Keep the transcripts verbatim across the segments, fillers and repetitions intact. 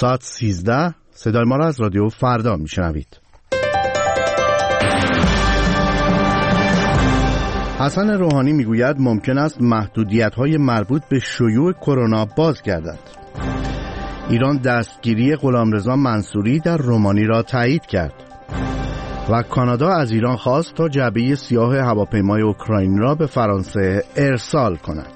ساعت سیزده صدای ما را از رادیو فردا میشنوید. حسن روحانی میگوید ممکن است محدودیت‌های مربوط به شیوع کرونا بازگردد. ایران دستگیری غلامرضا منصوری در رومانی را تایید کرد و کانادا از ایران خواست تا جعبه سیاه هواپیمای اوکراینی را به فرانسه ارسال کند.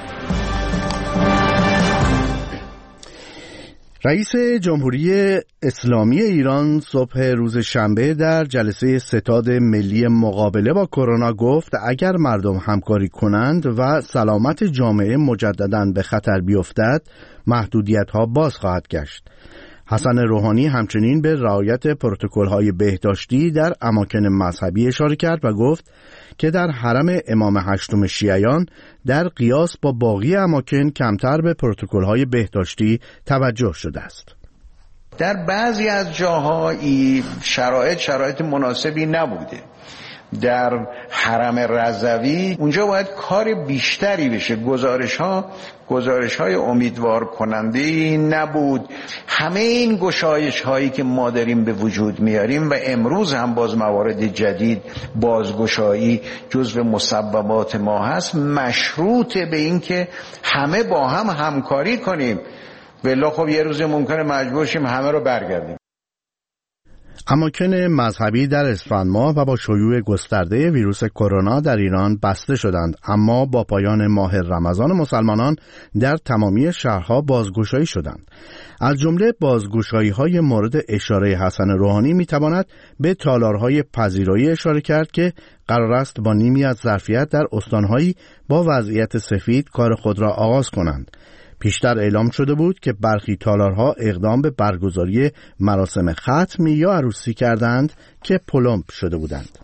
رئیس جمهوری اسلامی ایران صبح روز شنبه در جلسه ستاد ملی مقابله با کرونا گفت اگر مردم همکاری کنند و سلامت جامعه مجدداً به خطر بیفتد، محدودیت‌ها باز خواهد گشت. حسن روحانی همچنین به رعایت پروتکل‌های بهداشتی در اماکن مذهبی اشاره کرد و گفت که در حرم امام هشتم شیعیان در قیاس با باقی اماکن کمتر به پروتکل‌های بهداشتی توجه شده است. در بعضی از جاهایی شرایط شرایط مناسبی نبوده. در حرم رضوی اونجا باید کار بیشتری بشه. گزارش ها گزارش های امیدوار کننده نبود. همه این گشایش هایی که ما داریم به وجود میاریم و امروز هم باز موارد جدید بازگشایی جزو مسببات ما هست، مشروط به این که همه با هم همکاری کنیم. والله خب یه روز ممکنه مجبور شیم همه رو برگردیم. اماکن مذهبی در اسفند ماه و با شیوع گسترده ویروس کرونا در ایران بسته شدند، اما با پایان ماه رمضان مسلمانان در تمامی شهرها بازگشایی شدند. از جمله بازگشایی‌های مورد اشاره حسن روحانی میتواند به تالارهای پذیرایی اشاره کرد که قرار است با نیمی از ظرفیت در استانهایی با وضعیت سفید کار خود را آغاز کنند. پیشتر اعلام شده بود که برخی تالارها اقدام به برگزاری مراسم ختم یا عروسی کردند که پلمپ شده بودند.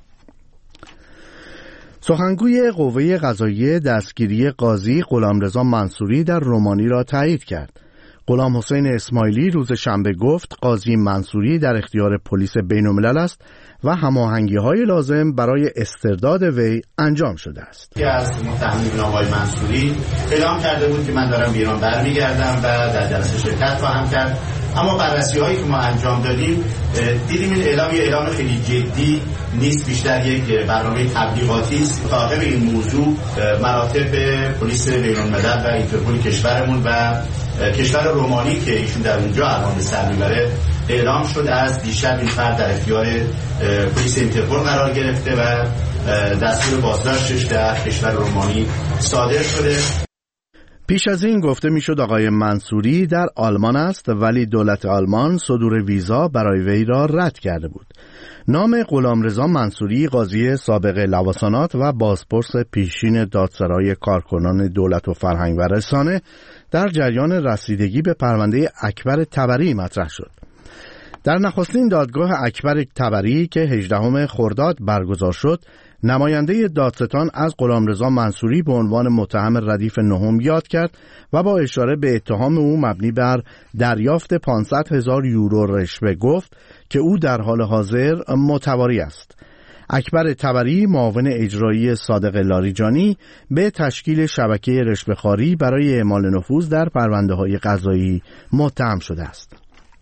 سخنگوی قوه قضاییه دستگیری قاضی غلامرضا منصوری در رومانی را تایید کرد. غلام حسین اسماعیلی روز شنبه گفت قاضی منصوری در اختیار پلیس بین‌الملل است و هماهنگی‌های لازم برای استرداد وی انجام شده است. که از متهمین آقای منصوری اعلام کرده بود که من دارم به ایران برمیگردم و در جلسه شرکت خواهم کرد، اما بررسی‌هایی که ما انجام دادیم دیدیم این اعلام یه اعلام خیلی جدی نیست، بیشتر یک برنامه تبلیغاتی است. مطابق این موضوع مراتب پلیس بین‌الملل و اینترپل کشورمون و کشور رومانی که ایشون در اونجا الان به سر میبره اعلام شد از دیشب این فرد در اختیار پلیس اینترپل قرار گرفته و دستور بازداشتش در کشور رومانی صادر شده. پیش از این گفته میشد آقای منصوری در آلمان است، ولی دولت آلمان صدور ویزا برای وی را رد کرده بود. نام غلامرضا منصوری قاضی سابق لواسانات و بازپرس پیشین دادسرای کارکنان دولت و فرهنگ و رسانه در جریان رسیدگی به پرونده اکبر طبری مطرح شد. در نخستین دادگاه اکبر طبری که هجدهم خرداد برگزار شد، نماینده دادستان از غلامرضا منصوری به عنوان متهم ردیف نهم یاد کرد و با اشاره به اتهام او مبنی بر دریافت پانصد هزار یورو رشوه گفت که او در حال حاضر متواری است. اکبر طبری معاون اجرایی صادق لاریجانی به تشکیل شبکه رشوه‌خواری برای اعمال نفوذ در پرونده‌های قضایی متهم شده است.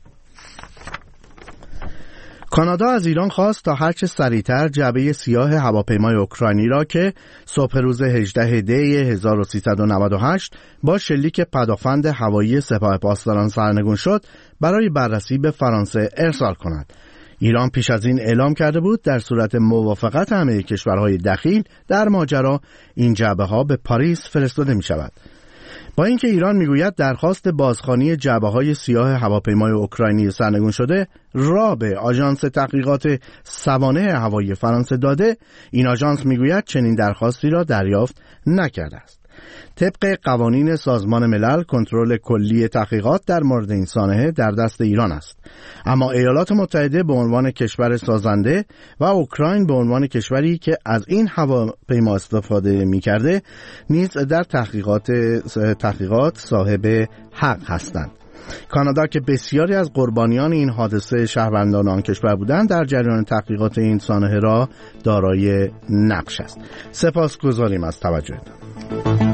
کانادا از ایران خواست تا هرچه سریعتر جعبه سیاه هواپیمای اوکراینی را که صبح روز هجدهم دی هزار و سیصد و نود و هشت با شلیک پدافند هوایی سپاه پاسداران سرنگون شد برای بررسی به فرانسه ارسال کند. ایران پیش از این اعلام کرده بود در صورت موافقت همه کشورهای دخیل در ماجرا این جعبه ها به پاریس فرستاده می شود. با اینکه ایران میگوید درخواست بازخوانی جعبه‌های سیاه هواپیمای اوکراینی سرنگون شده را به آژانس تحقیقات سوانح هوایی فرانسه داده، این آژانس میگوید چنین درخواستی را دریافت نکرده است. طبق قوانین سازمان ملل کنترل کلی تحقیقات در مورد این سانحه در دست ایران است، اما ایالات متحده به عنوان کشور سازنده و اوکراین به عنوان کشوری که از این هواپیما استفاده می‌کرده نیز در تحقیقات تحقیقات صاحب حق هستند. کانادا که بسیاری از قربانیان این حادثه شهروندان آن کشور بودند در جریان تحقیقات این سانحه را دارای نقش است. سپاسگزاریم از توجهتان.